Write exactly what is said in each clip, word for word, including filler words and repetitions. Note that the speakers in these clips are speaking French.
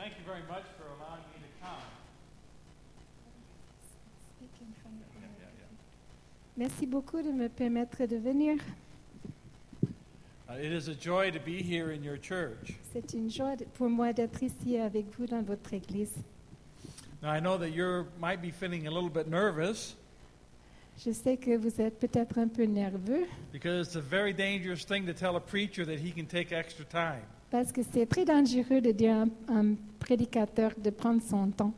thank you very much for allowing me to come. Yeah, yeah, yeah. Merci beaucoup de me permettre de venir. Uh, it is a joy to be here in your church. C'est une joie de- pour moi d'être ici avec vous dans votre église. Now, I know that you might be feeling a little bit nervous Je sais que vous êtes peut-être un peu nerveux because it's a very dangerous thing to tell a preacher that he can take extra time. parce que c'est très dangereux de dire à un, un prédicateur de prendre son temps.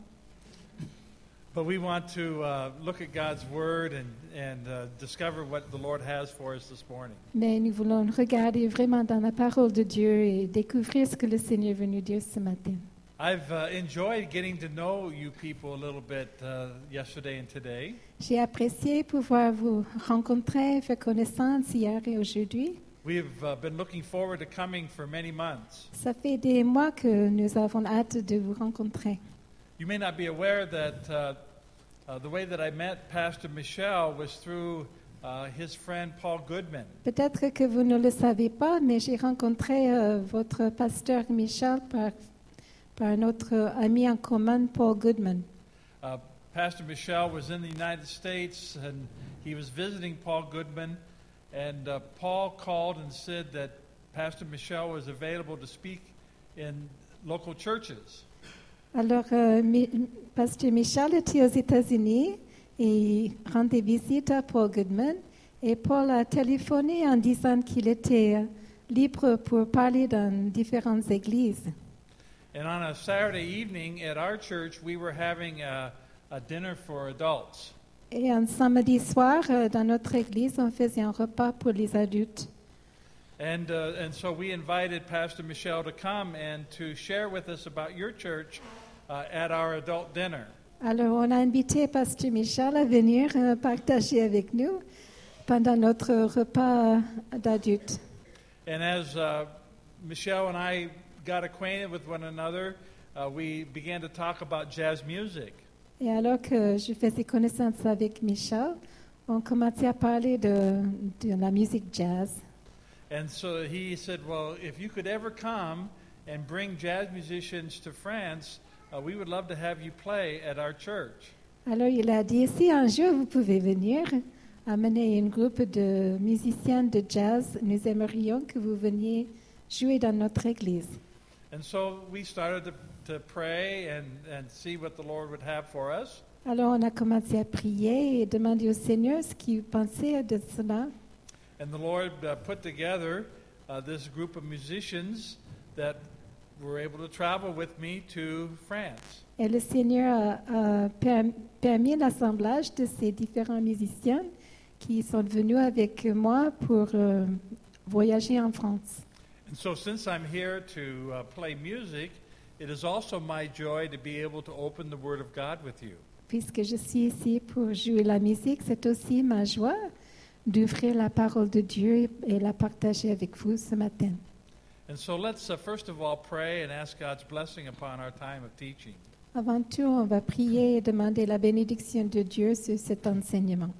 But we want to uh, look at God's Word and, and uh, discover what the Lord has for us this morning. Mais nous voulons regarder vraiment dans la parole de Dieu et découvrir ce que le Seigneur veut nous dire ce matin. I've uh, enjoyed getting to know you people a little bit uh, yesterday and today. J'ai apprécié pouvoir vous rencontrer, faire connaissance hier et aujourd'hui. We've uh, been looking forward to coming for many months. Ça fait des mois que nous avons hâte de vous rencontrer. You may not be aware that uh, uh, the way that I met Pastor Michel was through uh, his friend Paul Goodman. Peut-être que vous ne le savez pas, mais j'ai rencontré euh, votre pasteur Michel par, par notre ami en commun, Paul Goodman. Uh, Pastor Michel was in the United States and he was visiting Paul Goodman, and uh, Paul called and said that Pastor Michel was available to speak in local churches. Alors, euh, Mi- pasteur Michel était aux États-Unis et il rendait visite à Paul Goodman. Et Paul a téléphoné en disant qu'il était euh, libre pour parler dans différentes églises. And on a Saturday evening at our church, we were having a, a dinner for adults. Et un samedi soir, euh, dans notre église, on faisait un repas pour les adultes. And, uh, and so we invited Pastor Michel to come and to share with us about your church uh, at our adult dinner. Alors, on a invité pasteur Michel à venir euh, partager avec nous pendant notre repas euh, d'adultes. And as uh, Michel and I got acquainted with one another, uh, we began to talk about jazz music. Et alors que je faisais connaissance avec Michel, on commençait à parler de, de la musique jazz. And so he said, well, if you could ever come and bring jazz musicians to France, uh, we would love to have you play at our church. Alors il a dit, si un jour vous pouvez venir amener un groupe de musiciens de jazz, nous aimerions que vous veniez jouer dans notre église. And so we started to, to pray and, and see what the Lord would have for us. Alors on a commencé à prier et demander au Seigneur ce qu'il pensait de cela. And the Lord uh, put together uh, this group of musicians that were able to travel with me to France. Et le Seigneur a, a per- permis l'assemblage de ces différents musiciens qui sont venus avec moi pour euh, voyager en France. And so since I'm here to uh, play music, it is also my joy to be able to open the Word of God with you. Puisque je suis ici pour jouer la musique, c'est aussi ma joie d'ouvrir la parole de Dieu et la partager avec vous ce matin. And so let's uh, first of all pray and ask God's blessing upon our time of teaching. Avant tout, on va prier et demander la bénédiction de Dieu sur cet enseignement.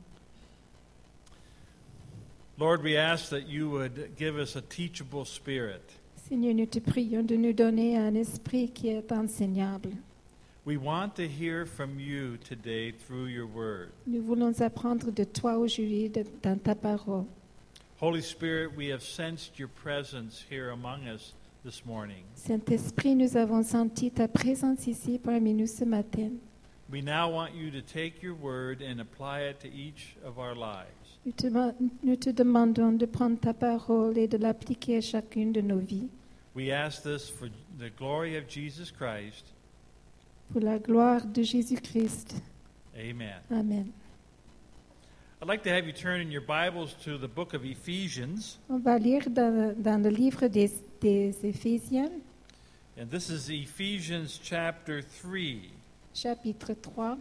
Lord, we ask that you would give us a teachable spirit. Seigneur, nous te prions de nous donner un esprit qui est enseignable. We want to hear from you today through your word. Nous voulons apprendre de toi aujourd'hui de- dans ta parole. Holy Spirit, we have sensed your presence here among us this morning. Saint-Esprit, nous avons senti ta présence ici parmi nous ce matin. We now want you to take your word and apply it to each of our lives. Nous te, nous te demandons de prendre ta parole et de l'appliquer à chacune de nos vies. We ask this for the glory of Jesus Christ. Pour la gloire de Jésus-Christ. Amen. Amen. I'd like to have you turn in your Bibles to the book of Ephesians, On va lire dans, dans le livre des, des Éphésiens, and this is Ephesians chapter three. chapitre trois.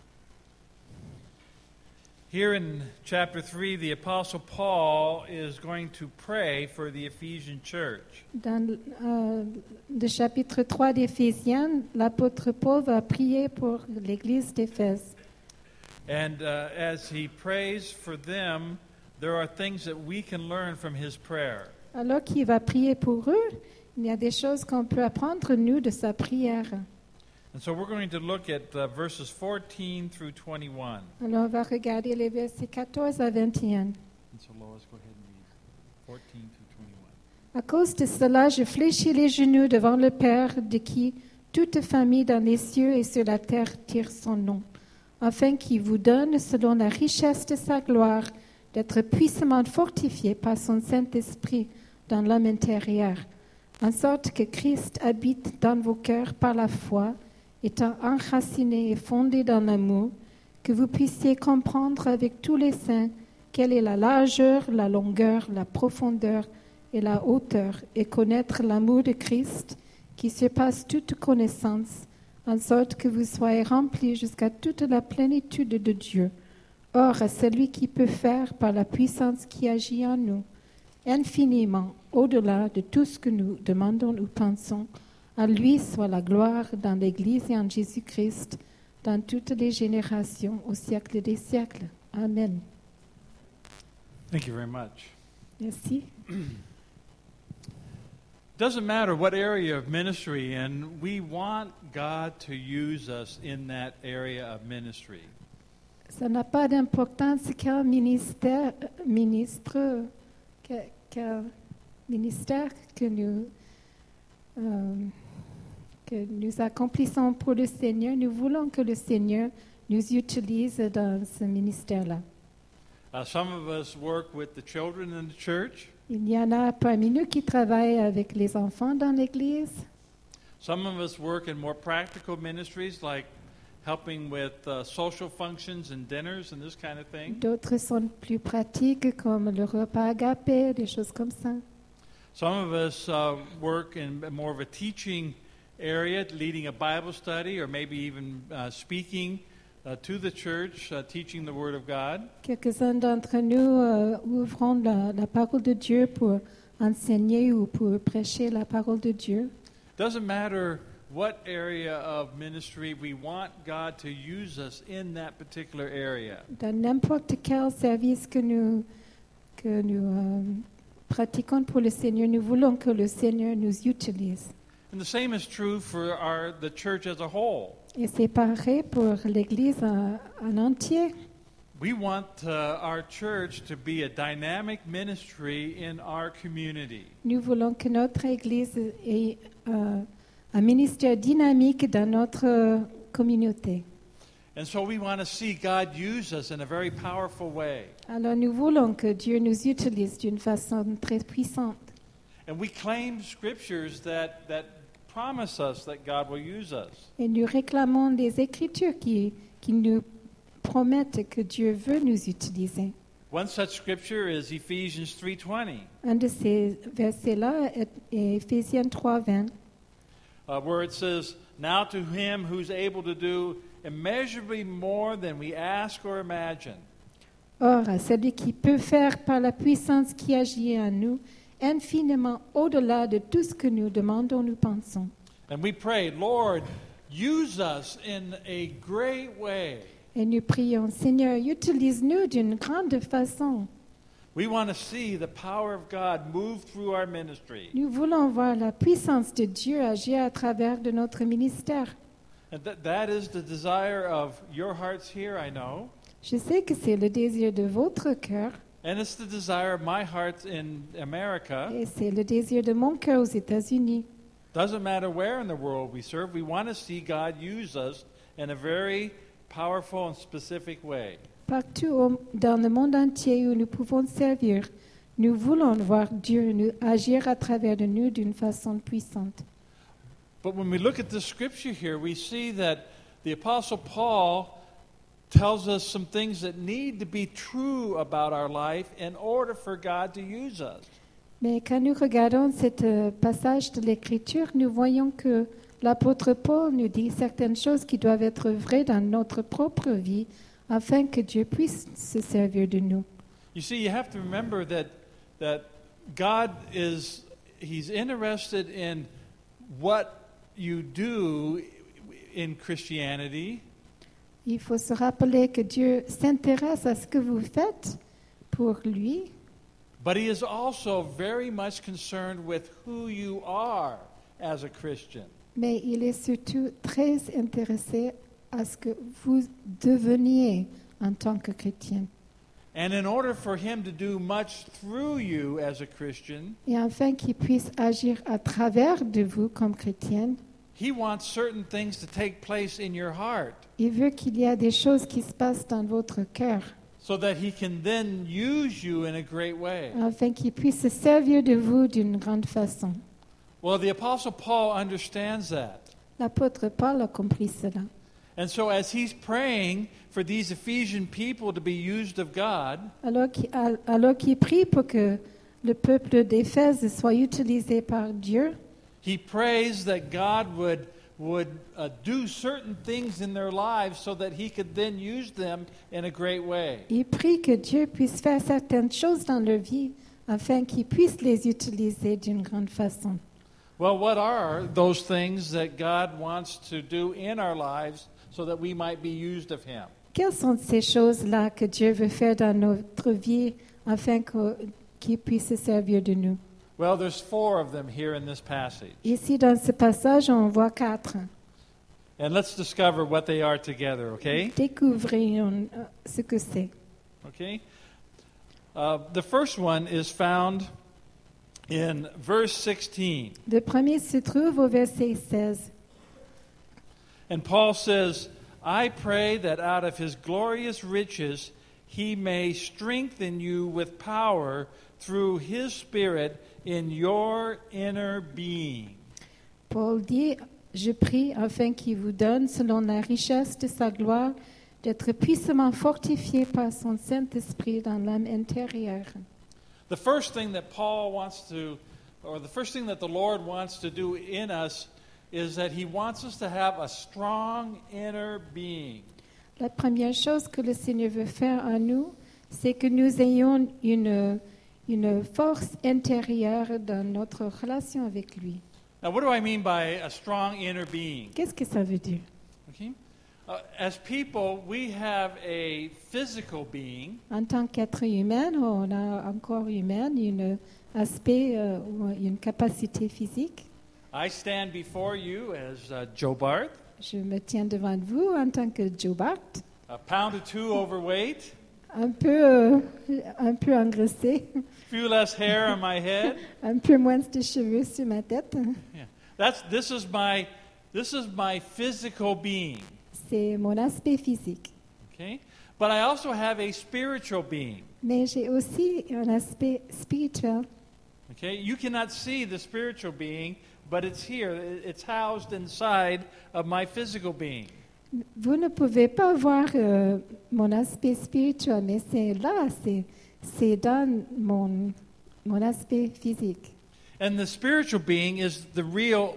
Here in chapter three, the Apostle Paul is going to pray for the Ephesian church. Dans euh, le chapitre trois d'Éphésiens, l'apôtre Paul va prier pour l'église d'Éphèse. And uh, as he prays for them, there are things that we can learn from his prayer. Alors qu'il va prier pour eux, Il y a des choses qu'on peut apprendre, nous, de sa prière. And so we're going to look at uh, verses fourteen through twenty-one. Alors, on va regarder les versets quatorze à vingt et un. And so Lois, go ahead and read fourteen through twenty-one. À cause de cela, je fléchis les genoux devant le Père, de qui toute famille dans les cieux et sur la terre tire son nom, afin qu'il vous donne, selon la richesse de sa gloire, d'être puissamment fortifié par son Saint-Esprit dans l'homme intérieur, en sorte que Christ habite dans vos cœurs par la foi, étant enraciné et fondé dans l'amour, que vous puissiez comprendre avec tous les saints quelle est la largeur, la longueur, la profondeur et la hauteur, et connaître l'amour de Christ qui surpasse toute connaissance, en sorte que vous soyez remplis jusqu'à toute la plénitude de Dieu. Or, à celui qui peut faire, par la puissance qui agit en nous, infiniment au-delà de tout ce que nous demandons ou pensons, à lui soit la gloire dans l'Église et en Jésus-Christ, dans toutes les générations, au siècle des siècles. Amen. Thank you very much. Merci. Doesn't matter what area of ministry, and we want God to use us in that area of ministry. Ça n'a pas d'importance quel ministère, ministre, que- quel ministère que nous, euh, que nous accomplissons pour le Seigneur. Nous voulons que le Seigneur nous utilise dans ce ministère-là. Uh, some of us work with the children in the church. Il y en a parmi nous qui travaillent avec les enfants dans l'Église. Some of us work in more practical ministries like helping with uh, social functions and dinners and this kind of thing. D'autres sont plus pratiques comme le repas agapé, des choses comme ça. Some of us uh, work in more of a teaching area, leading a Bible study or maybe even uh, speaking uh, to the church, uh, teaching the Word of God. Quelques-uns d'entre nous euh, ouvrons la, la parole de Dieu pour enseigner ou pour prêcher la parole de Dieu. Doesn't matter what area of ministry, we want God to use us in that particular area. Dans n'importe quel service que nous, que nous euh, pratiquons pour le Seigneur, nous voulons que le Seigneur nous utilise. And the same is true for our the church as a whole. Et c'est pareil pour l'Église en, en entier. We want uh, our church to be a dynamic ministry in our community. Nous voulons que notre Église ait euh, un ministère dynamique dans notre euh, communauté. And so we want to see God use us in a very powerful way. Alors nous voulons que Dieu nous utilise d'une façon très puissante. And we claim scriptures that, that promise us that God will use us. Et nous réclamons des Écritures qui, qui nous promettent que Dieu veut nous utiliser. One such scripture is Ephesians three twenty, Un de ces versets-là est, est Éphésiens trois vingt, uh, where it says, "Now to him who's able to do immeasurably more than we ask or imagine." Or, à celui qui peut faire par la puissance qui agit en nous, infiniment au-delà de tout ce que nous demandons, nous pensons. And we pray, Lord, use us in a great way. Et nous prions, Seigneur, utilise-nous d'une grande façon. We want to see the power of God move through our ministry. Nous voulons voir la puissance de Dieu agir à travers de notre ministère. And that, that is the desire of your hearts here, I know. Je sais que c'est le désir de votre cœur And it's the desire of my heart in America. et c'est le désir de mon cœur aux États-Unis. Doesn't matter where in the world we serve, we want to see God use us in a very powerful and specific way. Partout au- dans le monde entier où nous pouvons servir, nous voulons voir Dieu nous agir à travers de nous d'une façon puissante. But when we look at this scripture here, we see that the Apostle Paul tells us some things that need to be true about our life in order for God to use us. Mais quand nous regardons ce passage de l'Écriture, nous voyons que l'apôtre Paul nous dit certaines choses qui doivent être vraies dans notre propre vie afin que Dieu puisse se servir de nous. You see, you have to remember that that God is he's interested in what you do in Christianity, Il faut se rappeler que Dieu s'intéresse à ce que vous faites pour lui, But he is also very much concerned with who you are as a Christian. Mais il est surtout très intéressé à ce que vous deveniez en tant que chrétien. And in order for him to do much through you as a Christian, Et afin qu'il puisse agir à travers de vous comme chrétienne, he wants certain things to take place in your heart il veut qu'il y ait des choses qui se passent dans votre cœur, so that he can then use you in a great way. afin qu'il puisse se servir de vous d'une grande façon. Well, the Apostle Paul understands that. L'apôtre Paul a compris cela. And so as he's praying for these Ephesian people to be used of God, Alors qu'il, alors qu'il prie pour que le peuple d'Éphèse soit utilisé par Dieu, he prays that God would, would uh, do certain things in their lives so that he could then use them in a great way. il prie que Dieu puisse faire certaines choses dans leur vie afin qu'il puisse les utiliser d'une grande façon. Well, what are those things that God wants to do in our lives so that we might be used of him? Quelles sont ces choses-là que Dieu veut faire dans notre vie afin que- qu'il puisse se servir de nous? Well, there's four of them here in this passage. Ici, dans ce passage, on voit quatre. And let's discover what they are together, okay? Découvrons euh, ce que c'est. Okay? Uh, the first one is found in verse sixteen. Le premier se trouve au verset seize. And Paul says, I pray that out of his glorious riches he may strengthen you with power through his Spirit in your inner being. Paul dit, je prie afin qu'il vous donne, selon la richesse de sa gloire, d'être puissamment fortifié par son Saint-Esprit dans l'âme intérieure. The first thing that Paul wants to, or the first thing that the Lord wants to do in us is that he wants us to have a strong inner being. La première chose que le Seigneur veut faire en nous, c'est que nous ayons une, une force intérieure dans notre relation avec lui. Now, what do I mean by a strong inner being? Qu'est-ce que ça veut dire? Okay? Uh, as people, we have a physical being, En tant qu'être humain, on a un corps humain, un aspect, euh, ou une capacité physique. I stand before you as uh, Joe Barth, Je me tiens devant vous en tant que Joe Bart, a pound or two overweight, un peu, euh, un peu engraissé, few less hair on my head. un peu moins de cheveux sur ma tête. Yeah. That's this is my this is my physical being. C'est mon aspect physique. Okay? But I also have a spiritual being. Mais j'ai aussi un aspect spirituel. Okay? You cannot see the spiritual being, but it's here. It's housed inside of my physical being. Vous ne pouvez pas voir euh, mon aspect spirituel, mais c'est là, c'est, c'est dans mon, mon aspect physique. And the spiritual being is the real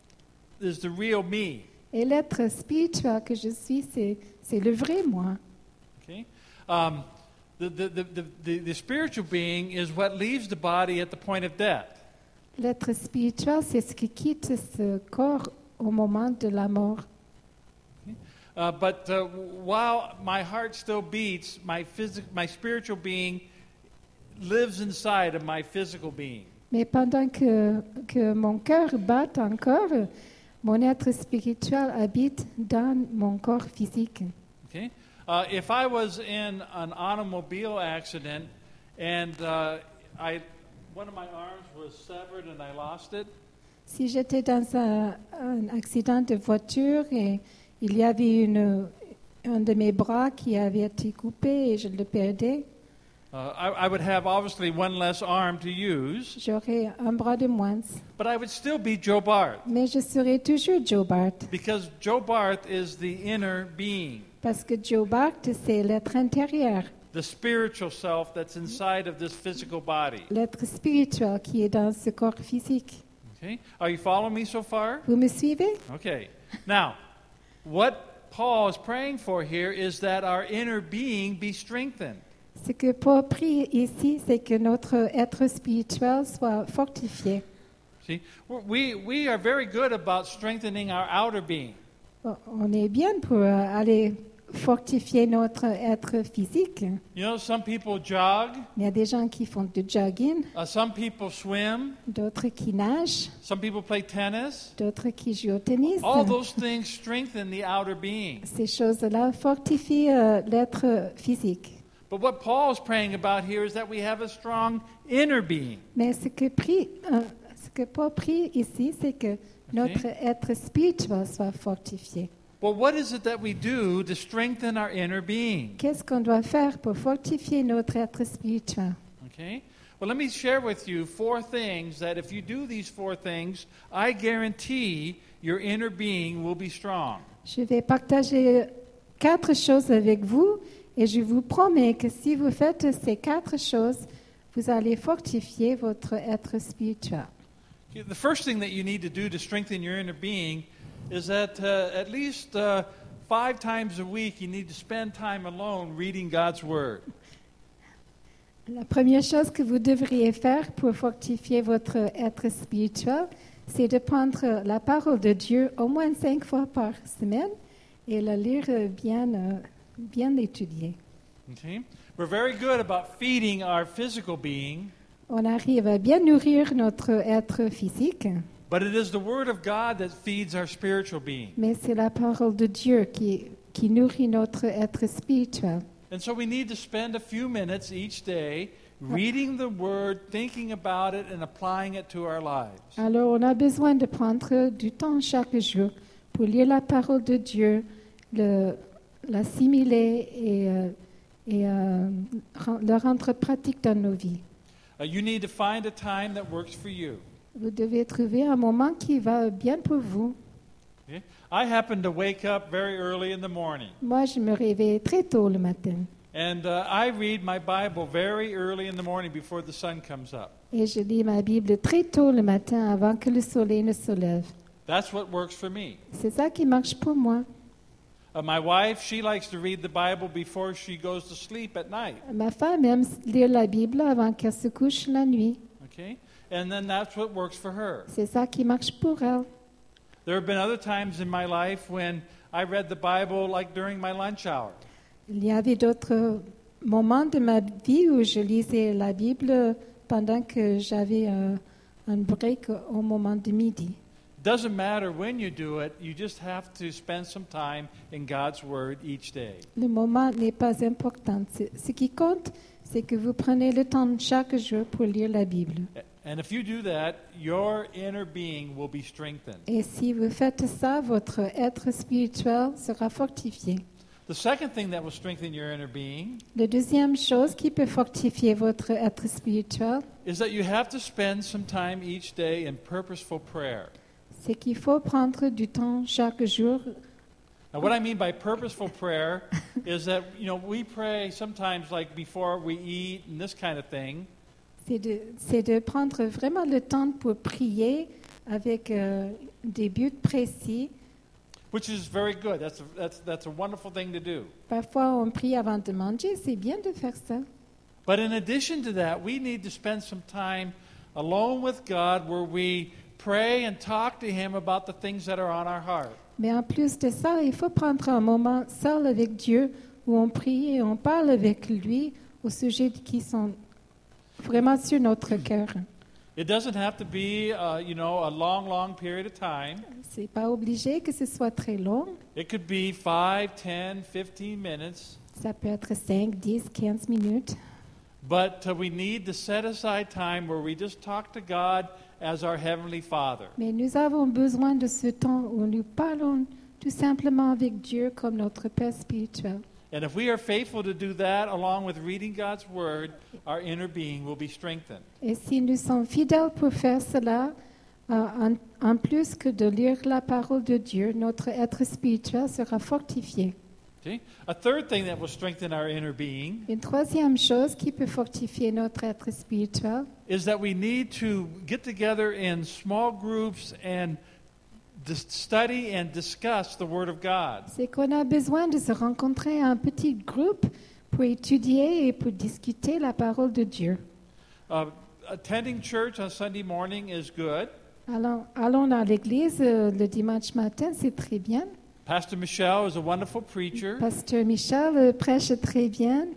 is the real me. Et l'être spirituel que je suis, c'est, c'est le vrai moi. Okay? Um, the, the, the, the, the, the spiritual being is what leaves the body at the point of death. L'être spirituel, c'est ce qui quitte ce corps au moment de la mort. Uh, but uh, while my heart still beats, my, physic- my spiritual being lives inside of my physical being. Mais pendant que, que mon cœur bat encore, mon être spirituel habite dans mon corps physique. Okay? Uh, if I was in an automobile accident and uh, I, one of my arms was severed and I lost it, Si j'étais dans un, un accident de voiture et il y avait une, un de mes bras qui avait été coupé et je le perdais, uh, I, I would have obviously one less arm to use, j'aurais un bras de moins. but I would still be Joe Barth Mais je serais toujours Joe Bart, because Joe Barth is the inner being, parce que Joe Bart, c'est l'être intérieur, the spiritual self that's inside of this physical body. l'être spirituel qui est dans ce corps physique. Okay? Are you following me so far? Vous me suivez? Okay. Now, what Paul is praying for here is that our inner being be strengthened. Ce que Paul prie ici, c'est que notre être spirituel soit fortifié. See, we, we are very good about strengthening our outer being. On est bien pour aller fortifier notre être physique. You know, some people jog, Il y a des gens qui font du jogging, uh, some people swim, d'autres qui nagent, some people play tennis. d'autres qui jouent au tennis. All those things strengthen the outer being. Ces choses-là fortifient euh, l'être physique. But what Paul is praying about here is that we have a strong inner being. Mais ce que, prie, euh, ce que Paul prie ici, c'est que notre être spirituel soit fortifié. Well, what is it that we do to strengthen our inner being? Qu'est-ce qu'on doit faire pour fortifier notre être spirituel? Okay? Well, let me share with you four things that if you do these four things, I guarantee your inner being will be strong. Je vais partager quatre choses avec vous et je vous promets que si vous faites ces quatre choses, vous allez fortifier votre être spirituel. The first thing that you need to do to strengthen your inner being is that uh, at least uh, five times a week you need to spend time alone reading God's Word. La première chose que vous devriez faire pour fortifier votre être spirituel, c'est de prendre la parole de Dieu au moins cinq fois par semaine et la lire bien, euh, bien l'étudier. Okay? We're very good about feeding our physical being, On arrive à bien nourrir notre être physique, but it is the Word of God that feeds our spiritual being. mais c'est la parole de Dieu qui, qui nourrit notre être spirituel. And so we need to spend a few minutes each day reading the Word, thinking about it, and applying it to our lives. Alors, on a besoin de prendre du temps chaque jour pour lire la parole de Dieu, le, l'assimiler et, euh, et euh, ren- le rendre pratique dans nos vies. Uh, you need to find a time that works for you. Vous devez trouver un moment qui va bien pour vous. Okay? I happen to wake up very early in the morning, Moi, je me réveille très tôt le matin and uh, I read my Bible very early in the morning before the sun comes up. et je lis ma Bible très tôt le matin avant que le soleil ne se lève. That's what works for me. C'est ça qui marche pour moi. Uh, my wife, she likes to read the Bible before she goes to sleep at night. Ma femme aime lire la Bible avant qu'elle se couche la nuit. Okay? And then that's what works for her. C'est ça qui marche pour elle. There have been other times in my life when I read the Bible like during my lunch hour. Il y avait d'autres moments de ma vie où je lisais la Bible pendant que j'avais un, un break au moment de midi. Doesn't matter when you do it, you just have to spend some time in God's Word each day. Le moment n'est pas important. C'est- Ce qui compte, c'est que vous prenez le temps chaque jour pour lire la Bible. And if you do that, your inner being will be strengthened. Et si vous faites ça, votre être spirituel sera fortifié. The second thing that will strengthen your inner being La deuxième chose qui peut fortifier votre être spirituel, is that you have to spend some time each day in purposeful prayer. c'est qu'il faut prendre du temps chaque jour. Now, what I mean by purposeful prayer is that, you know, we pray sometimes like before we eat and this kind of thing. C'est de, c'est de prendre vraiment le temps pour prier avec euh, des buts précis. Which is very good. That's a, that's, that's a wonderful thing to do. Parfois, on prie avant de manger. C'est bien de faire ça. But in addition to that, we need to spend some time alone with God where we pray and talk to Him about the things that are on our heart. Mais en plus de ça, il faut prendre un moment seul avec Dieu où on prie et on parle avec lui au sujet qui sont vraiment sur notre cœur. It doesn't have to be, uh, you know, a long, long period of time. C'est pas obligé que ce soit très long. It could be five, ten, fifteen minutes. Ça peut être cinq, dix, quinze minutes. But uh, we need to set aside time where we just talk to God as our Heavenly Father. Mais nous avons besoin de ce temps où nous parlons tout simplement avec Dieu comme notre Père spirituel. And if we are faithful to do that along with reading God's Word, our inner being will be strengthened. Et si nous sommes fidèles pour faire cela, euh, en, en plus que de lire la parole de Dieu, notre être spirituel sera fortifié. Okay? A third thing that will strengthen our inner being Une troisième chose qui peut fortifier notre être spirituel, is that we need to get together in small groups and dis- study and discuss the Word of God. c'est qu'on a besoin de se rencontrer en petit groupe pour étudier et pour discuter la parole de Dieu. Uh, attending church on Sunday morning is good, Allons, allons à l'église euh, le dimanche matin, c'est très bien. Pastor Michelle is a wonderful preacher, Pasteur Michel euh, prêche très bien,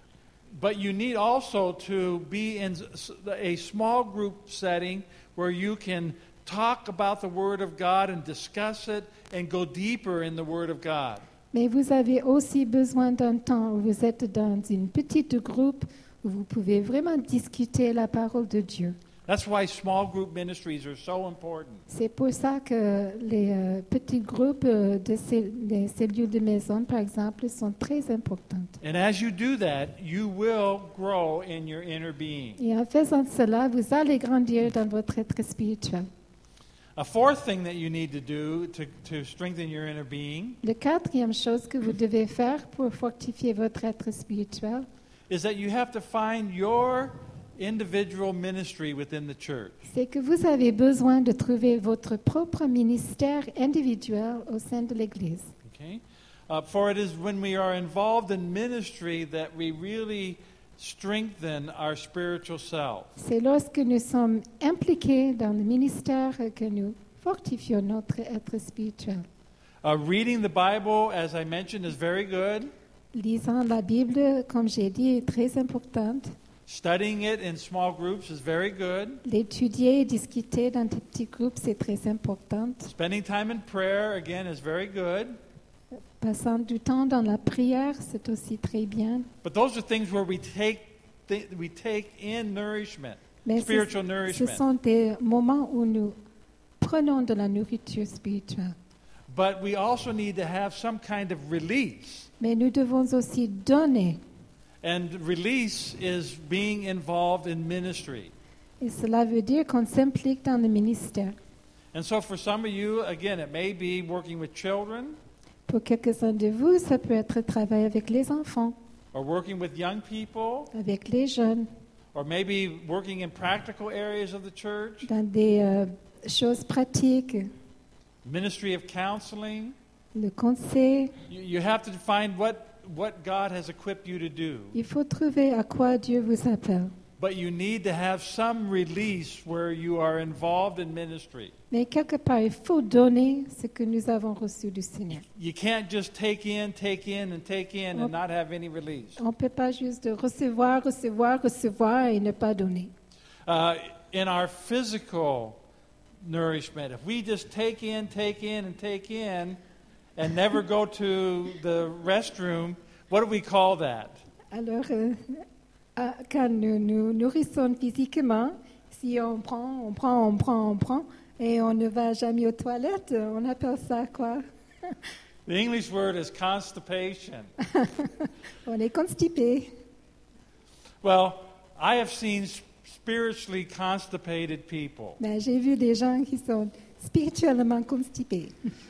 but you need also to be in s- a small group setting where you can talk about the Word of God and discuss it and go deeper in the Word of God. mais vous avez aussi besoin d'un temps où vous êtes dans une petite groupe où vous pouvez vraiment discuter la parole de Dieu. That's why small group ministries are so important. C'est pour ça que les euh, petits groupes euh, de ces, des cellules de maison, par exemple, sont très importantes. And as you do that, you will grow in your inner being. Et en faisant cela, vous allez grandir dans votre être spirituel. A fourth thing that you need to do to, to strengthen your inner being La quatrième chose que vous devez faire pour fortifier votre être spirituel, is that you have to find your individual ministry within the church. c'est que vous avez besoin de trouver votre propre ministère individuel au sein de l'Église. Okay? Uh, for it is when we are involved in ministry that we really strengthen our spiritual self. C'est lorsque nous sommes impliqués dans le ministère que nous fortifions notre être spirituel. Uh, reading the Bible, as I mentioned, is very good. Lisant la Bible, comme j'ai dit, est très importante. Studying it in small groups is very good. L'étudier et discuter dans des petits groupes, c'est très important. Spending time in prayer, again, is very good. Passant du temps dans la prière, c'est aussi très bien. But those are things where we take th- we take in nourishment, Mais ce, spiritual ce nourishment. sont des moments où nous prenons de la nourriture spirituelle. But we also need to have some kind of release. Mais nous devons aussi donner. And release is being involved in ministry. Et cela veut dire qu'on s'implique dans le ministère. And so for some of you, again, it may be working with children Pour quelques-uns de vous, ça peut être travailler avec les enfants, or working with young people avec les jeunes, or maybe working in practical areas of the church, dans des euh, choses pratiques, ministry of counseling. le conseil. You, you have to find what, what God has equipped you to do. Il faut trouver à quoi Dieu vous appelle. But you need to have some release where you are involved in ministry. Mais quelque part, il faut donner ce que nous avons reçu du Seigneur. You can't just take in, take in, and take in and not have any release. On ne peut pas juste recevoir, recevoir, recevoir et ne pas donner. Uh, in our physical nourishment, if we just take in, take in, and take in, and never go to the restroom, what do we call that? Alors, euh, ah, quand nous nous nourrissons physiquement, si on prend, on prend, on prend, on prend, et on ne va jamais aux toilettes, on appelle ça quoi? The English word is constipation. On est constipé. Well, I have seen s- spiritually constipated people. Ben, j'ai vu des gens qui sont spirituellement constipés.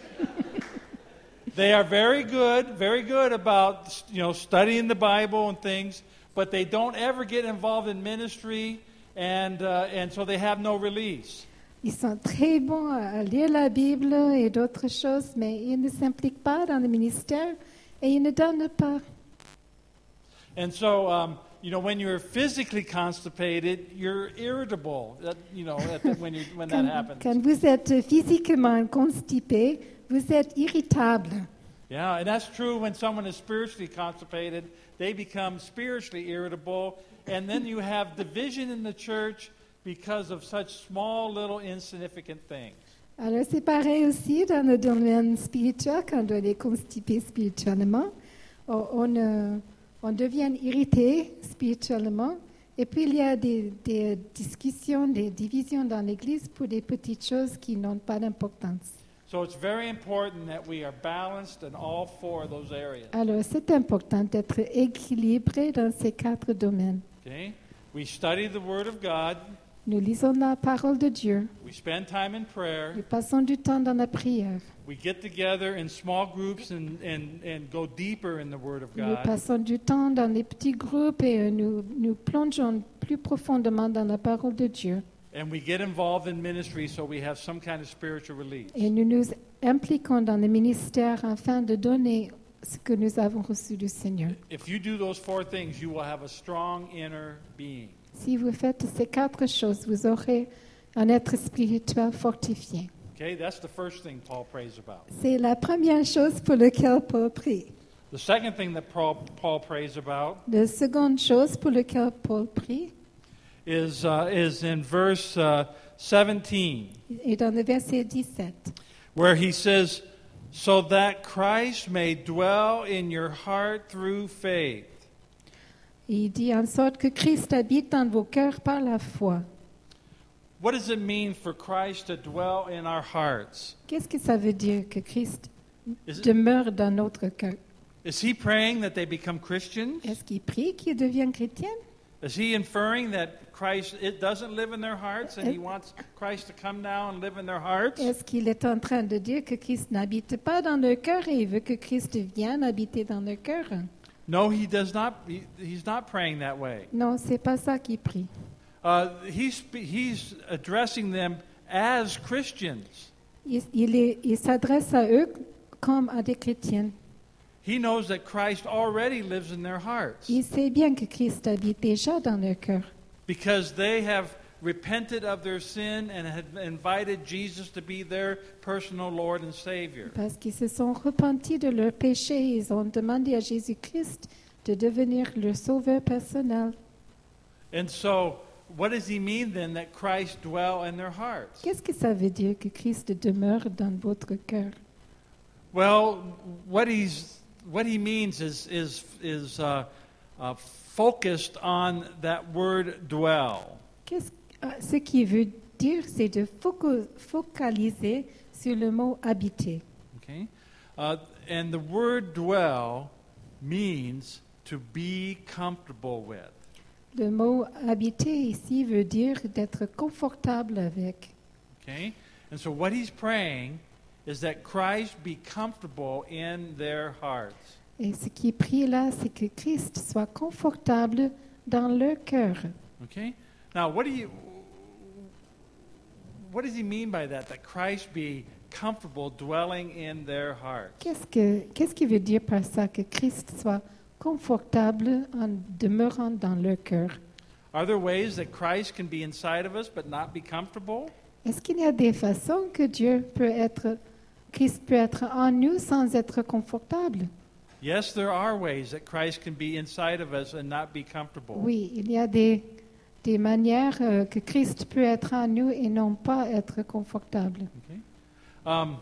They are very good, very good about, you know, studying the Bible and things, but they don't ever get involved in ministry, and uh, and so they have no release. Ils sont très bons à lire la Bible et d'autres choses, mais ils ne s'impliquent pas dans le ministère et ils ne donnent pas. And so, um, you know, when you're physically constipated, you're irritable. That, you know, at the, when you when that Quand, happens. quand vous êtes physiquement constipé, vous êtes irritable. Yeah, and that's true when someone is spiritually constipated. They become spiritually irritable, and then you have division in the church because of such small, little, insignificant things. Alors c'est pareil aussi dans le domaine spirituel, quand on est constipé spirituellement, on, on, euh, on devient irrité spirituellement, et puis il y a des, des discussions, des divisions dans l'Église pour des petites choses qui n'ont pas d'importance. So it's very important that we are balanced in all four of those areas. Alors c'est important d'être équilibré dans ces quatre domaines. Okay? We study the Word of God. Nous lisons la parole de Dieu, We spend time in prayer. nous passons du temps dans la prière, We get together in small groups and, and, and go deeper in the Word of nous God. passons du temps dans les petits groupes et euh, nous, nous plongeons plus profondément dans la parole de Dieu. And we get involved in ministry so we have some kind of spiritual release. Et nous nous impliquons dans le ministère afin de donner ce que nous avons reçu du Seigneur. If you do those four things, you will have a strong inner being. Si vous faites ces quatre choses, vous aurez un être spirituel fortifié. Okay, that's the first thing Paul prays about. C'est la première chose pour laquelle Paul prie. The second thing that Paul, Paul prays about La seconde chose pour laquelle Paul prie is uh, is in verse uh, seventeen, est dans le verset dix-sept, where he says, "So that Christ may dwell in your heart through faith." Il dit en sorte que Christ habite dans vos cœurs par la foi. What does it mean for Christ to dwell in our hearts? Qu'est-ce que ça veut dire que Christ Is, it, demeure dans notre cœur? is he praying that they become Christians? Est-ce qu'il prie qu'ils deviennent chrétiens? Is he inferring that Christ it doesn't live in their hearts and he wants Christ to come now and live in their hearts? Est-ce qu'il est en train de dire que Christ n'habite pas dans leur cœur et il veut que Christ vienne habiter dans leur cœur? No, he does not. He, he's not praying that way. Non, c'est pas ça qu'il prie. Uh, he's he's addressing them as Christians. Il, il, est- il s'adresse à eux comme à des chrétiens. He knows that Christ already lives in their hearts Il sait bien que Christ habite déjà dans leur cœur because they have repented of their sin and had invited Jesus to be their personal Lord and Savior. parce qu'ils se sont repentis de leurs péchés. Ils ont demandé à Jésus-Christ de devenir leur sauveur personnel. And so, what does he mean then that Christ dwell in their hearts? Qu'est-ce que ça veut dire que Christ demeure dans votre cœur? Well, what he's what he means is is is uh, uh, focused on that word dwell. Qu'est-ce, ah, ce qui veut dire, c'est de foco- focaliser sur le mot habiter. Okay, uh, and the word dwell means to be comfortable with. Le mot habiter ici veut dire d'être confortable avec. Okay, and so what he's praying is that Christ be comfortable in their hearts. Et ce qui prie là, c'est que Christ soit confortable dans leur cœur. Okay, now what do you what does he mean by that? That Christ be comfortable dwelling in their hearts. Qu'est-ce que qu'est-ce qui veut dire par ça que Christ soit confortable en demeurant dans leur cœur? Are there ways that Christ can be inside of us but not be comfortable? Est-ce qu'il y a des façons que Dieu peut être, Christ peut être en nous sans être confortable? Yes, there are ways that Christ can be inside of us and not be comfortable. Oui, il y a des, des manières euh, que Christ peut être en nous et non pas être confortable. Okay. Um,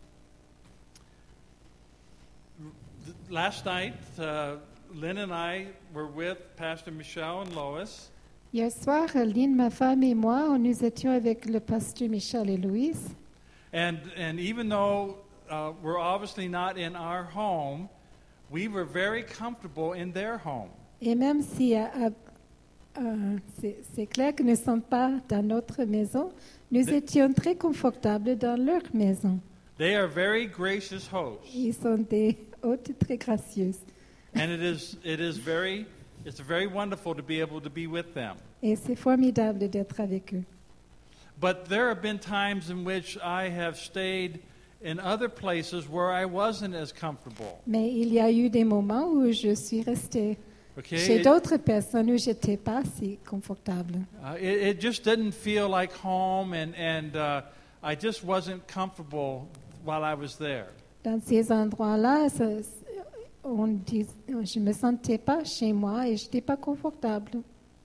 th- last night, uh, Lynn and I were with Pastor Michelle and Lois, Hier soir, Lynn, ma femme et moi, nous étions avec le pasteur Michel et Louise. and and even though uh, we're obviously not in our home, we were very comfortable in their home. Et même si euh, euh, c'est c'est clair que nous ne sommes pas dans notre maison, nous Mais- étions très confortables dans leur maison. They are very gracious hosts, Ils sont des hôtes très gracieuses. and it is it is very it's very wonderful to be able to be with them. Et c'est formidable d'être avec eux. But there have been times in which I have stayed in other places where I wasn't as comfortable. Mais il y a eu des moments où je suis restée Okay, chez It- d'autres personnes où je n'étais pas si confortable. uh, it, it just didn't feel like home, and and uh, I just wasn't comfortable while I was there. Dans ces endroits-là, ça- on dit, je ne me sentais pas chez moi et je n'étais pas confortable.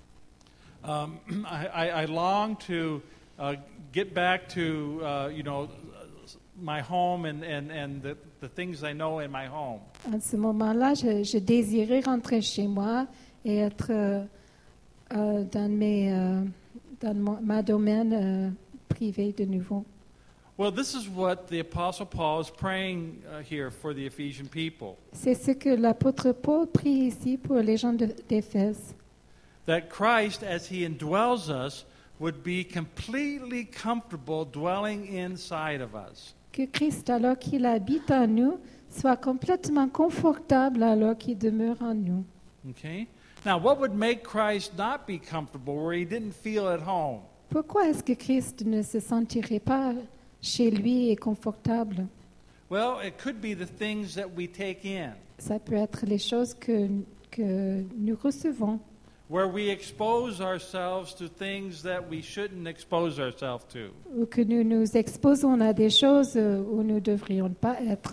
Um, I, I, I long to uh, get back to uh, you know my home and and and the, the things I know in my home. En ce moment-là, je, je désirais rentrer chez moi et être euh, euh, dans, mes, euh, dans mon, ma domaine euh, privé de nouveau. Well, this is what the Apostle Paul is praying uh, here for the Ephesian people. C'est ce que l'apôtre Paul prie ici pour les gens de- d'Éphèse. That Christ, as He indwells us, would be completely comfortable dwelling inside of us. Que Christ, alors qu'il habite en nous, soit complètement confortable alors qu'il demeure en nous. Okay? Now, what would make Christ not be comfortable where He didn't feel at home? Pourquoi est-ce que Christ ne se sentirait pas chez lui et confortable? Well, it could be the things that we take in. Ça peut être les choses que, que nous recevons. where we expose ourselves to things that we shouldn't expose ourselves to. ou que nous nous exposons à des choses euh, où nous ne devrions pas être.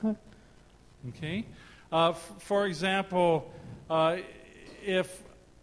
Okay? Uh, f- for example, uh, if,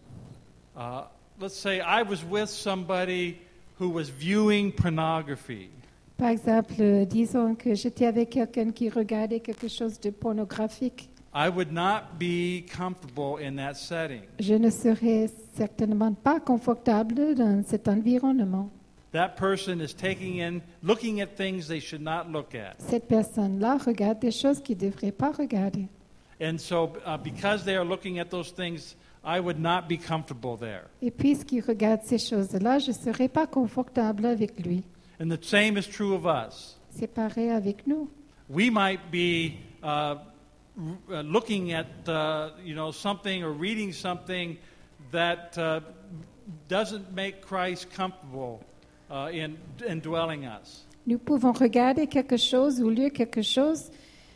uh, let's say I was with somebody who was viewing pornography. Par exemple, euh, disons que j'étais avec quelqu'un qui regardait quelque chose de pornographique. I would not be comfortable in that setting. Je ne serais certainement pas confortable dans cet environnement. That person is taking in, looking at things they should not look at. Cette personne-là regarde des choses qu'il ne devrait pas regarder. And so, uh, because they are looking at those things, I would not be comfortable there. Et puisqu'il regarde ces choses-là, je ne serais pas confortable avec lui. And the same is true of us. C'est pareil avec nous. We might be uh, r- uh, looking at, uh, you know, something or reading something that uh, doesn't make Christ comfortable uh, in, in dwelling us. Nous pouvons regarder quelque chose ou lire quelque chose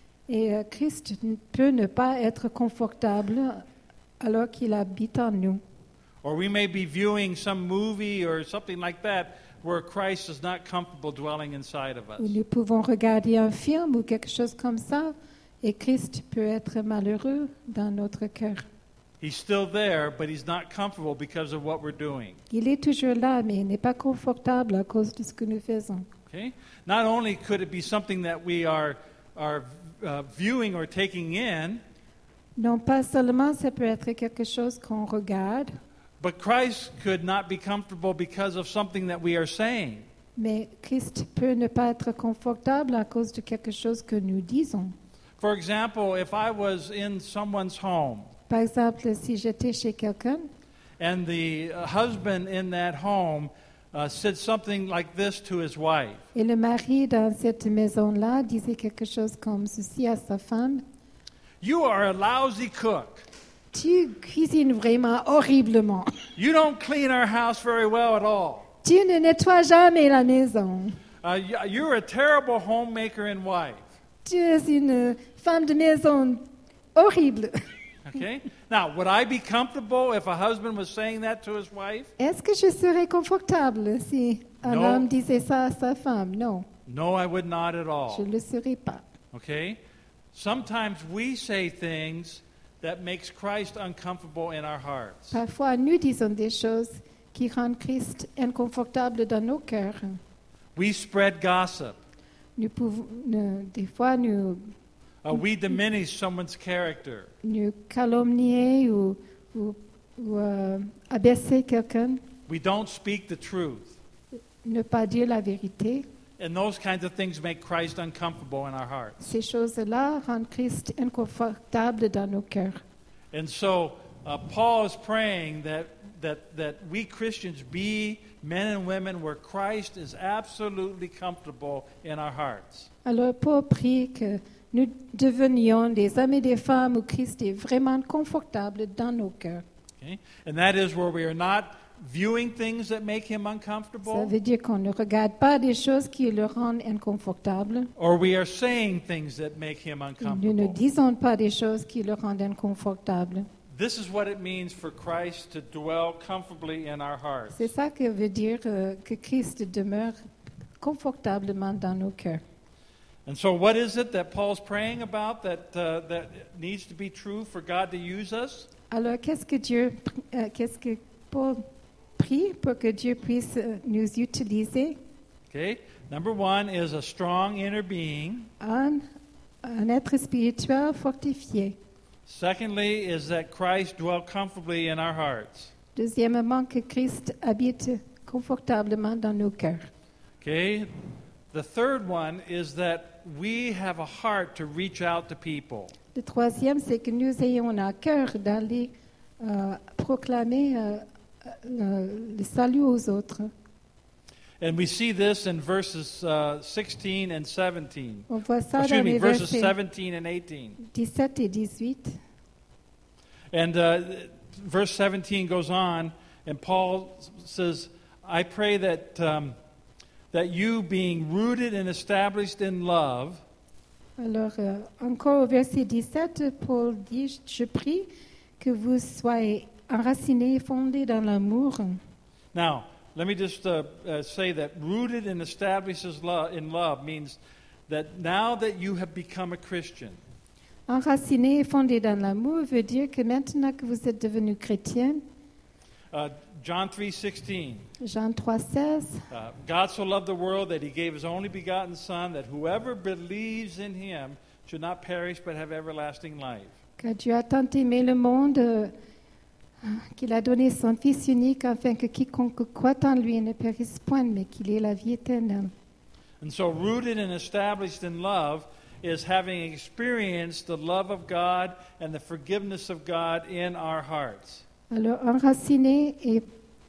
et euh, Christ n- peut ne pas être confortable alors qu'il habite en nous. Or we may be viewing some movie or something like that where Christ is not comfortable dwelling inside of us. Ou nous pouvons regarder un film ou quelque chose comme ça et Christ peut être malheureux dans notre cœur. He's still there, but he's not comfortable because of what we're doing. Il est toujours là, mais il n'est pas confortable à cause de ce que nous faisons. Okay? Not only could it be something that we are are uh, viewing or taking in, Non pas seulement ça peut être quelque chose qu'on regarde, but Christ could not be comfortable because of something that we are saying. mais Christ peut ne pas être confortable à cause de quelque chose que nous disons. For example, if I was in someone's home Par exemple, si j'étais chez quelqu'un and the uh, husband in that home uh, said something like this to his wife, et le mari dans cette maison-là disait quelque chose comme ceci à sa femme, "You are a lousy cook. tu cuisines vraiment horriblement. You don't clean our house very well at all. Tu ne nettoies jamais la maison. Uh, y- you're a terrible homemaker and wife." Tu es une femme de maison horrible. Okay? Now, would I be comfortable if a husband was saying that to his wife? Est-ce que je serais confortable si un Non. homme disait ça à sa femme? Non, No, I would not at je all. ne le serais pas. Okay? Sometimes we say things that makes Christ uncomfortable in our hearts. Parfois, nous disons des choses qui rendent Christ inconfortable dans nos cœurs. We spread gossip. Nous pouvons, nous- des fois, nous, Uh, we diminish someone's character. nous calomnier ou, ou, ou, euh, abaisser quelqu'un, We don't speak the truth. ne pas dire la vérité. And those kinds of things make Christ uncomfortable in our hearts. Ces choses-là rendent Christ inconfortable dans nos cœurs. And so uh, Paul is praying that, that, that we Christians be men and women where Christ is absolutely comfortable in our hearts. Alors, Paul prie que nous devenions des hommes et des femmes où Christ est vraiment confortable dans nos cœurs. Okay? And that is where we are not viewing things that make him Ça uncomfortable, veut dire qu'on ne regarde pas des choses qui le rendent inconfortable. or we are saying things that make him Nous ne uncomfortable. disons pas des choses qui le rendent inconfortable. This is what it means for Christ to dwell comfortably in our hearts. C'est ça que veut dire euh, que Christ demeure confortablement dans nos cœurs. And so, what is it that Paul's praying about that uh, that needs to be true for God to use us? Alors, qu'est-ce que Dieu, euh, qu'est-ce que Paul prie pour que Dieu puisse euh, nous utiliser? Okay. Number one is a strong inner being. Un, un être spirituel fortifié. Secondly, is that Christ dwell comfortably in our hearts. Deuxièmement, que Christ habite confortablement dans nos cœurs. Okay. The third one is that we have a heart to reach out to people. Le troisième, c'est que nous ayons un cœur d'aller euh, proclamer euh, le, le salut aux autres. And we see this in verses uh, sixteen and seventeen. On voit ça Excuse dans me, les verses versets seventeen and eighteen. dix-sept et dix-huit. And uh, verse seventeen goes on, and Paul says, I pray that, um, that you, being rooted and established in love, Alors, euh, encore au verset dix-sept, Paul dit, je prie que vous soyez enraciné et fondé dans l'amour. Now, let me just uh, uh, say that rooted and established as lo- in love means that now that you have become a Christian, Enraciné et fondé dans l'amour veut dire que maintenant que vous êtes devenu chrétien, uh, John three sixteen, Jean trois seize, uh, God so loved the world that he gave his only begotten Son, that whoever believes in him should not perish but have everlasting life. que Dieu a tant aimé le monde euh, qu'il a donné son Fils unique afin que quiconque croit en lui ne périsse point, mais qu'il ait la vie éternelle. And so, rooted and established in love is having experienced the love of God and the forgiveness of God in our hearts. Alors, enraciné et,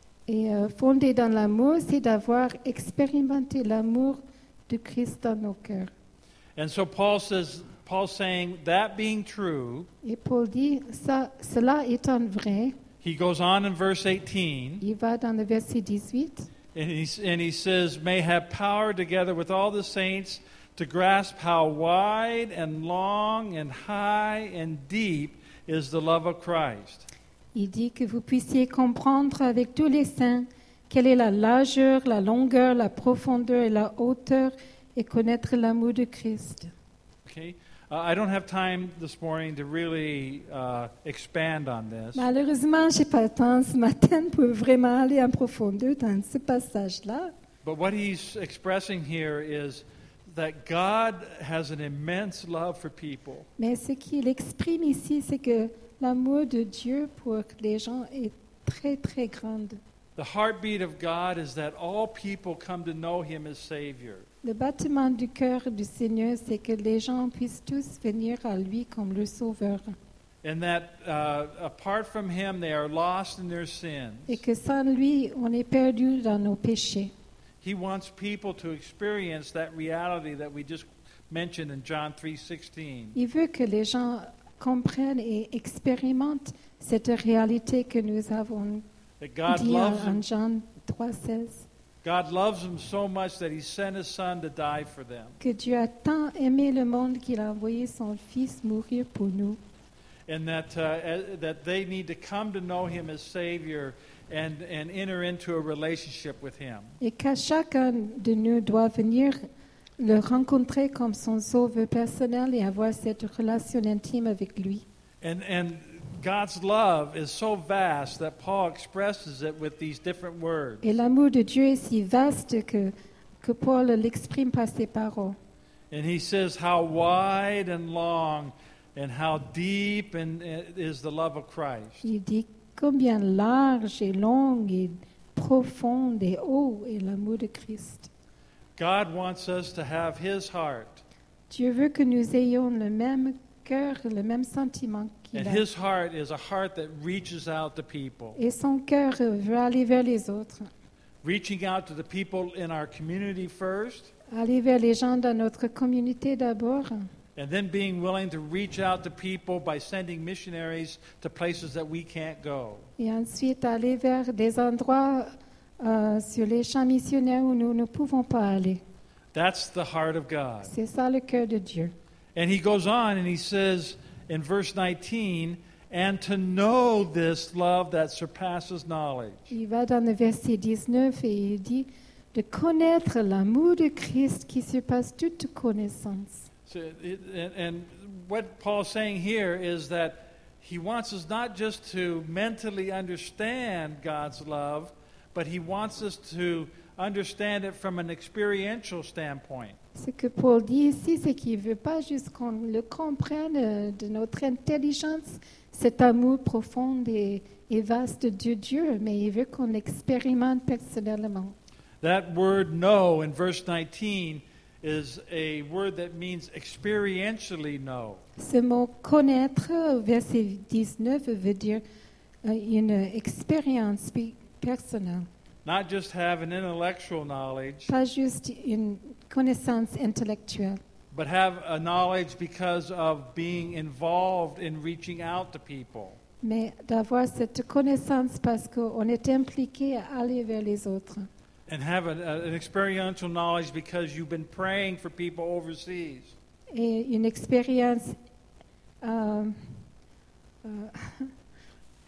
et euh, fondé dans l'amour, c'est d'avoir expérimenté l'amour de Christ dans nos cœurs. And so, Paul says, Paul's saying that being true, Et Paul dit, ça, cela étant vrai, he goes on in verse eighteen, il va dans le verset dix-huit, and he, and he says, may have power together with all the saints to grasp how wide and long and high and deep is the love of Christ. il dit que vous puissiez comprendre avec tous les saints quelle est la largeur, la longueur, la profondeur et la hauteur et connaître l'amour de Christ. Okay? Uh, I don't have time this morning to really uh, expand on this. Malheureusement, je n'ai pas le temps ce matin pour vraiment aller en profondeur dans ce passage-là. But what he's expressing here is that God has an immense love for people. Mais ce qu'il exprime ici, c'est que l'amour de Dieu pour les gens est très, très grand. The heartbeat of God is that all people come to know him as Savior. Le battement du cœur du Seigneur, c'est que les gens puissent tous venir à lui comme le Sauveur. And that uh, apart from him, they are lost in their sins. Et que sans lui, on est perdu dans nos péchés. He wants people to experience that reality that we just mentioned in John three sixteen. Il veut que les gens comprennent et expérimentent cette réalité que nous avons That God dit loves en them. Jean trois seize. God loves them so much that he sent his son to die for them. Que Dieu a tant aimé le monde qu'il a envoyé son Fils mourir pour nous. And that uh, uh, that they need to come to know him as Savior and and enter into a relationship with him. Et qu'à chacun de nous doit venir le rencontrer comme son sauveur personnel et avoir cette relation intime avec lui. And and God's love is so vast that Paul expresses it with these different words. Et l'amour de Dieu est si vaste que, que Paul l'exprime par ses paroles. And he says how wide and long and how deep and uh, is the love of Christ. Il dit combien large et long et profond et haut est l'amour de Christ. God wants us to have his heart. Dieu veut que nous ayons le même cœur, le même sentiment qu'il And a. his heart is a heart that reaches out to people. Et son cœur veut aller vers les autres, Reaching out to the people in our community first, aller vers les gens dans notre communauté d'abord, and then being willing to reach out to people by sending missionaries to places that we can't go. et ensuite aller vers des endroits euh, sur les champs missionnaires où nous ne pouvons pas aller. That's the heart of God. C'est ça le cœur de Dieu. And he goes on and he says in verse nineteen, and to know this love that surpasses knowledge. Il va dans le verset dix-neuf et il dit de connaître l'amour de Christ qui surpasse toute connaissance. So it, and, and what Paul's saying here is that he wants us not just to mentally understand God's love, but he wants us to understand it from an experiential standpoint. Ce que Paul dit ici, c'est qu'il ne veut pas juste qu'on le comprenne euh, de notre intelligence, cet amour profond et, et vaste de Dieu, mais il veut qu'on l'expérimente personnellement. That word know in verse nineteen is a word that means experientially know. Ce mot connaître, au verset dix-neuf, veut dire euh, une expérience pe- personnelle, Not just have an intellectual knowledge, pas juste une connaissance intellectuelle, but have a knowledge because of being involved in reaching out to people. mais d'avoir cette connaissance parce qu'on est impliqué à aller vers les autres. And have an, an experiential knowledge because you've been praying for people overseas. Et une expérience euh, euh,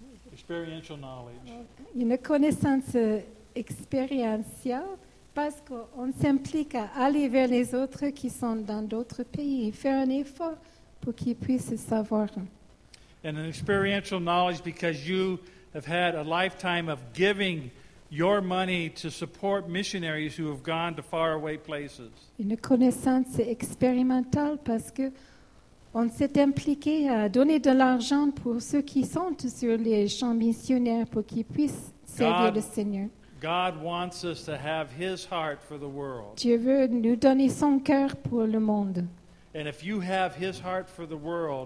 experiential knowledge. Une connaissance euh, expérientielle parce qu'on s'implique à aller vers les autres qui sont dans d'autres pays et faire un effort pour qu'ils puissent savoir. And an experiential knowledge because you have had a lifetime of giving your money to support missionaries who have gone to faraway places. Une connaissance expérimentale parce que on s'est impliqué à donner de l'argent pour ceux qui sont sur les champs missionnaires pour qu'ils puissent servir God- le Seigneur. God wants us to have His heart for the world. Dieu veut nous donner son cœur pour le monde. And if you have His heart for the world,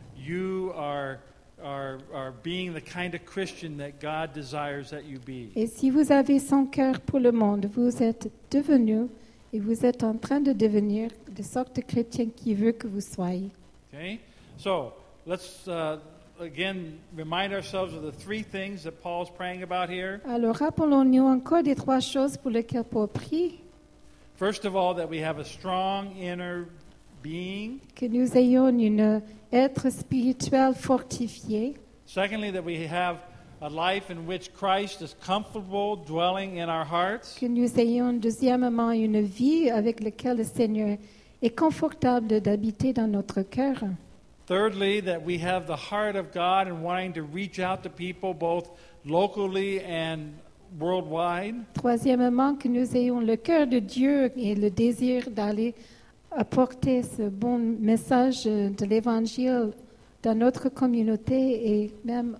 you are, are, are being the kind of Christian that God desires that you be. Et si vous avez son cœur pour le monde, vous êtes devenu et vous êtes en train de devenir de sorte de chrétien qui veut que vous soyez. Okay? So, let's uh, again remind ourselves of the three things that Paul's praying about here. Alors rappelons-nous encore des trois choses pour lesquelles Paul prie, First of all, that we have a strong inner being. que nous ayons un être spirituel fortifié. Secondly, that we have a life in which Christ is comfortable dwelling in our hearts. Que nous ayons deuxièmement une vie avec laquelle le Seigneur est confortable d'habiter dans notre cœur. Thirdly, that we have the heart of God and wanting to reach out to people both locally and worldwide. Troisièmement, que nous ayons le cœur de Dieu et le désir d'aller apporter ce bon message de l'Évangile dans notre communauté et même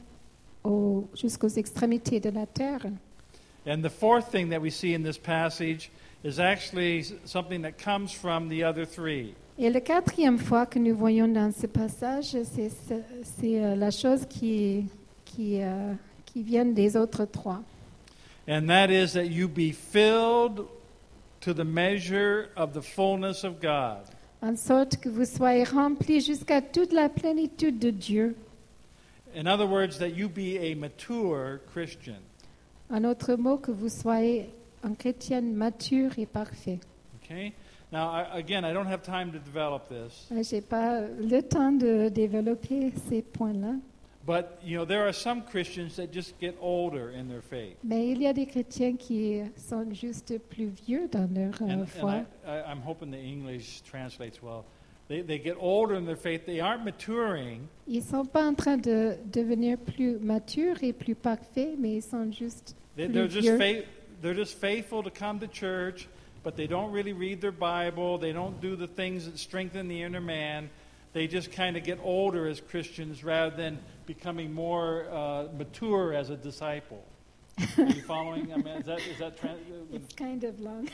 au- jusqu'aux extrémités de la terre. And the fourth thing that we see in this passage is actually s- something that comes from the other three. Et la quatrième fois que nous voyons dans ce passage, c'est ce- c'est, euh, la chose qui, qui, euh, qui vient des autres trois. And that is that you be filled to the measure of the fullness of God. En sorte que vous soyez remplis jusqu'à toute la plénitude de Dieu. In other words, that you be a mature Christian. En autre mot, que vous soyez un chrétien mature et parfait. Okay? Now, I, again, I don't have time to develop this, Je n'ai pas le temps de développer ces points-là, but you know, there are some Christians that just get older in their faith. mais il y a des chrétiens qui sont juste plus vieux dans leur euh, And, and foi. I, I, I'm hoping the English translates well. They, they get older in their faith. They aren't maturing, Ils ne sont pas en train de devenir plus matures et plus parfaits, mais ils sont juste They- plus They're just, vieux. faith, they're just faithful to come to church, but they don't really read their Bible. They don't do the things that strengthen the inner man. They just kind of get older as Christians rather than becoming more uh, mature as a disciple. Are you following? I mean, is that, is that trans- It's kind of long.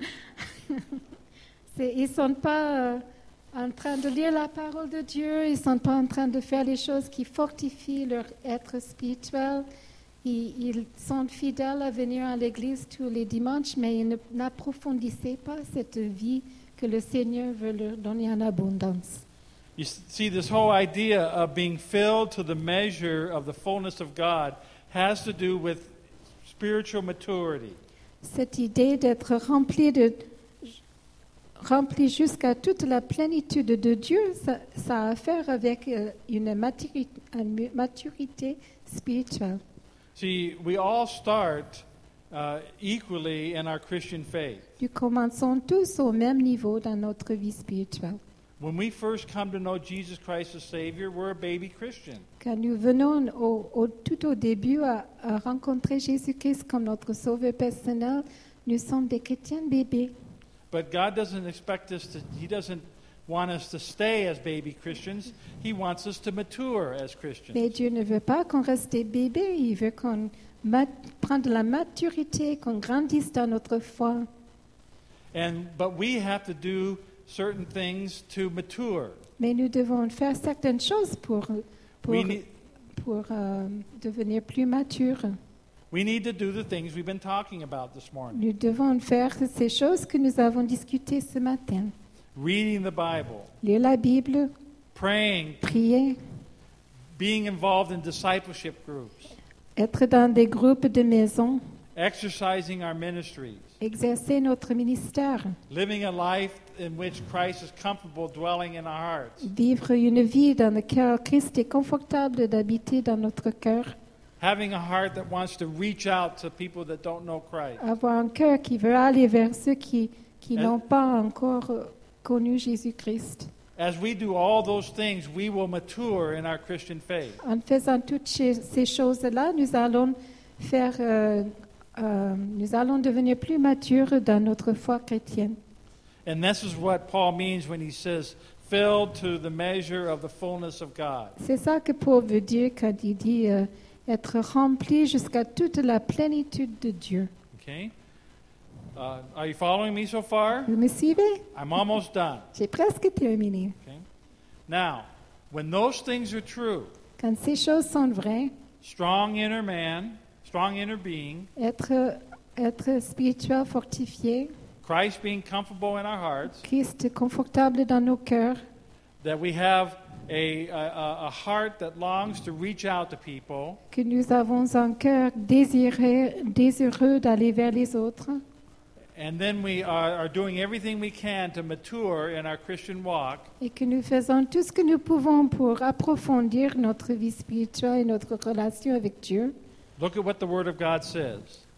C'est- ils ne sont pas euh, en train de lire la parole de Dieu, ils ne sont pas en train de faire les choses qui fortifient leur être spirituel. Ils, ils sont fidèles à venir à l'église tous les dimanches, mais ils ne- n'approfondissaient pas cette vie que le Seigneur veut leur donner en abondance. You s- see, this whole idea of being filled to the measure of the fullness of God has to do with spiritual maturity. Cette idée d'être rempli de rempli jusqu'à toute la plénitude de Dieu, ça, ça a à faire avec euh, une maturi- une maturité spirituelle. See, we all start uh, equally in our Christian faith. Nous commençons tous au même niveau dans notre vie spirituelle. When we first come to know Jesus Christ as Savior, we're a baby Christian. Quand nous venons au, au- tout au début à, à rencontrer Jésus-Christ comme notre sauveur personnel, nous sommes des chrétiens bébés. But God doesn't expect us to, He doesn't want us to stay as baby Christians. He wants us to mature as Christians. Mais Dieu ne veut pas qu'on reste des bébés, il veut qu'on mat- prenne de la maturité, qu'on grandisse dans notre foi. And, but we have to do certain things to mature. Mais nous devons faire certaines choses pour, pour, We need, pour euh, devenir plus matures. we need to do the things we've been talking about this morning. Nous devons faire ces choses que nous avons discutées ce matin. Reading the Bible, Lire la Bible, praying, prier, being involved in discipleship groups, être dans des groupes de maison, exercising our ministries, exercer notre ministère, living a life in which Christ is comfortable dwelling in our hearts. vivre une vie dans laquelle Christ est confortable d'habiter dans notre cœur. having a heart that wants to reach out to people that don't know Christ. Avoir un cœur qui veut aller vers ceux qui, qui As- n'ont pas encore euh, connu Jésus-Christ. As we do all those things, we will mature in our Christian faith. En faisant toutes ces ces choses-là, nous allons faire, euh, euh, nous allons devenir plus matures dans notre foi chrétienne. And this is what Paul means when he says, filled to the measure of the fullness of God. C'est ça que Paul veut dire quand il dit euh, être rempli jusqu'à toute la plénitude de Dieu. Okay? Uh, are you following me so far? Vous me suivez? I'm almost done. J'ai presque terminé. Okay? Now, when those things are true, Quand ces choses sont vraies, strong inner man, strong inner being, être, être spirituel fortifié, Christ being comfortable in our hearts, Christ confortable dans nos cœurs, that we have a, a, a heart that longs to reach out to people, que nous avons un cœur désiré, désireux d'aller vers les autres, and then we are, are doing everything we can to mature in our Christian walk, et que nous faisons tout ce que nous pouvons pour approfondir notre vie spirituelle et notre relation avec Dieu. look at what the Word of God says.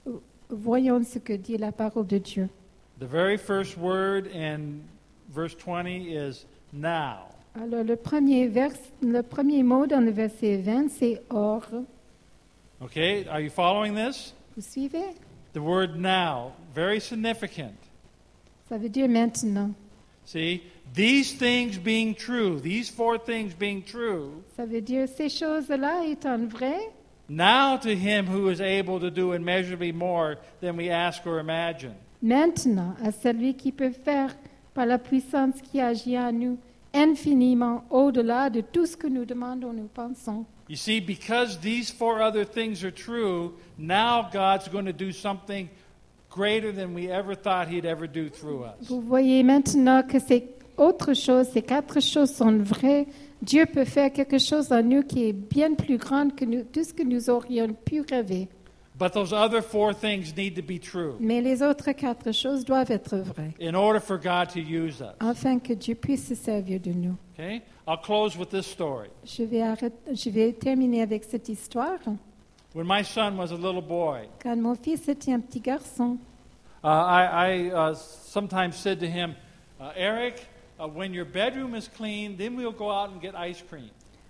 Voyons ce que dit la parole de Dieu. The very first word in verse twenty is now. Alors le premier, vers, le premier mot dans le verset vingt, c'est « or ». Okay, are you following this? Vous suivez? The word now, very significant. Ça veut dire maintenant. See, these things being true, these four things being true, Ça veut dire ces choses-là étant vraies, now to him who is able to do immeasurably more than we ask or imagine. maintenant à celui qui peut faire par la puissance qui agit en nous infiniment au-delà de tout ce que nous demandons, nous pensons. You see, because these four other things are true, now God's going to do something greater than we ever thought he'd ever do through us. Vous voyez maintenant que ces autres choses, ces quatre choses sont vraies. Dieu peut faire quelque chose en nous qui est bien plus grand que nous, tout ce que nous aurions pu rêver. But those other four things need to be true Mais les autres quatre choses doivent être vraies, in order for God to use us. afin que Dieu puisse se servir de nous. Okay? I'll close with this story. Je vais, arrêter- je vais terminer avec cette histoire. When my son was a little boy, Quand mon fils était un petit garçon, uh, I, I uh, sometimes said to him, uh, Eric, uh, when your bedroom is clean, then we'll go out and get ice cream.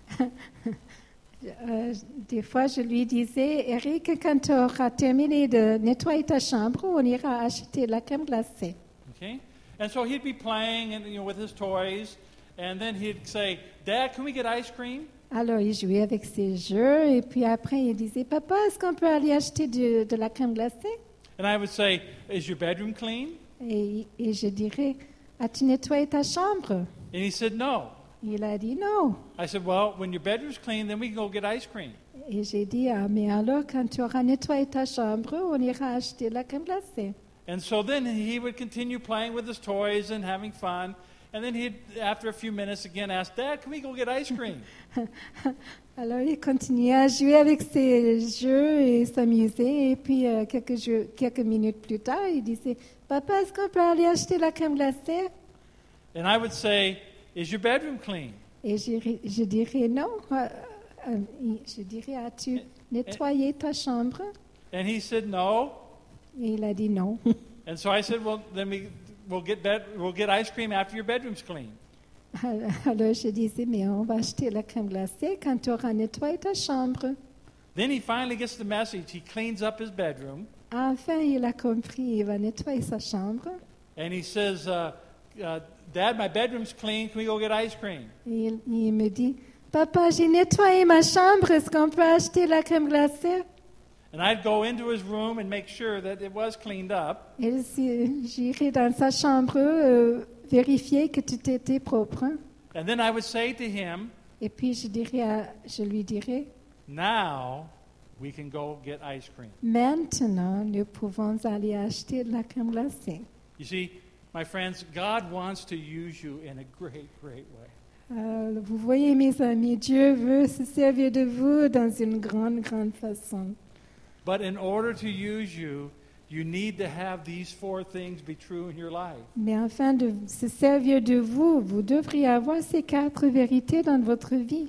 euh, des fois je lui disais, Eric, quand tu auras terminé de nettoyer ta chambre, on ira acheter la crème glacée. Okay? And so he'd be playing and, you know, with his toys, and then he'd say, Dad, can we get ice cream? Alors il jouait avec ses jeux et puis après il disait, Papa, est-ce qu'on peut aller acheter de, de la crème glacée? And I would say, Is your bedroom clean? Et, et je dirais, as-tu nettoyé ta chambre? And he said, No. Il a dit non. I said, Well, when your bedroom's clean, then we can go get ice cream. Et j'ai dit, ah, mais alors quand tu auras nettoyé ta chambre, on ira acheter la crème glacée. And so then he would continue playing with his toys and having fun. And then he'd, after a few minutes, again ask, Dad, can we go get ice cream? Alors il continuait à jouer avec ses jeux et s'amuser. Et puis euh, quelques, jeux, quelques minutes plus tard, il disait, Papa, est-ce qu'on peut aller acheter la crème glacée? And I would say, Is your bedroom clean? Et je, je dirais non. Euh, euh, je dirais, as-tu nettoyé ta chambre? And he said, No. Et il a dit non. And so I said, Well, then we, we'll, get bed, we'll get ice cream after your bedroom's clean. Alors je disais, mais on va acheter la crème glacée quand tu auras nettoyé ta chambre. Then he finally gets the message. He cleans up his bedroom. Enfin, il a compris, il va nettoyer sa chambre. And he says, uh, uh, Dad, my bedroom's clean. Can we go get ice cream? Et il, il me dit, Papa, j'ai nettoyé ma chambre, est-ce qu'on peut acheter la crème glacée? And I'd go into his room and make sure that it was cleaned up. Et si- j'irai dans sa chambre euh, vérifier que tout était propre. And then I would say to him, Et puis je, dirais à- je lui dirai, Now we can go get ice cream. maintenant, nous pouvons aller acheter la crème glacée. You see, my friends, God wants to use you in a great, great way. Euh, vous voyez, mes amis, Dieu veut se servir de vous dans une grande, grande façon. But in order to use you, you need to have these four things be true in your life. Mais afin de se servir de vous, vous devriez avoir ces quatre vérités dans votre vie.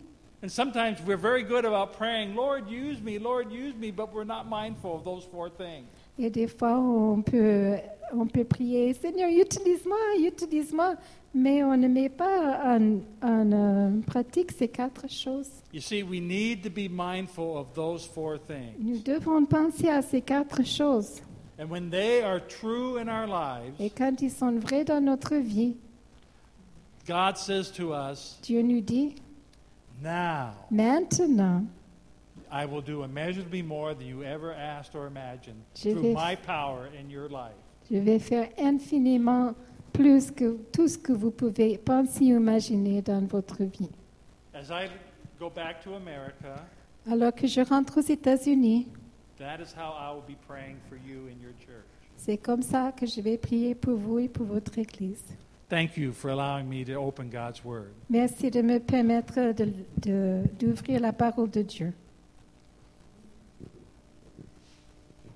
And sometimes we're very good about praying, Lord, use me, Lord, use me, but we're not mindful of those four things. Et des fois, on peut, on peut prier, Seigneur, utilise-moi, utilise-moi, mais on ne met pas en, en euh, pratique ces quatre choses. You see, we need to be mindful of those four things. Nous devons penser à ces quatre choses. And when they are true in our lives, Et quand ils sont vrais dans notre vie, God says to us, Dieu nous dit, now maintenant, I will do immeasurably more than you ever asked or imagined Je through vais- my power in your life. je vais faire infiniment plus que tout ce que vous pouvez penser ou imaginer dans votre vie. As I go back to America, Alors que je rentre aux États-Unis, that is how I will be praying for you in your church. c'est comme ça que je vais prier pour vous et pour votre Église. Thank you for allowing me to open God's Word. Merci de me permettre de- de- d'ouvrir la parole de Dieu.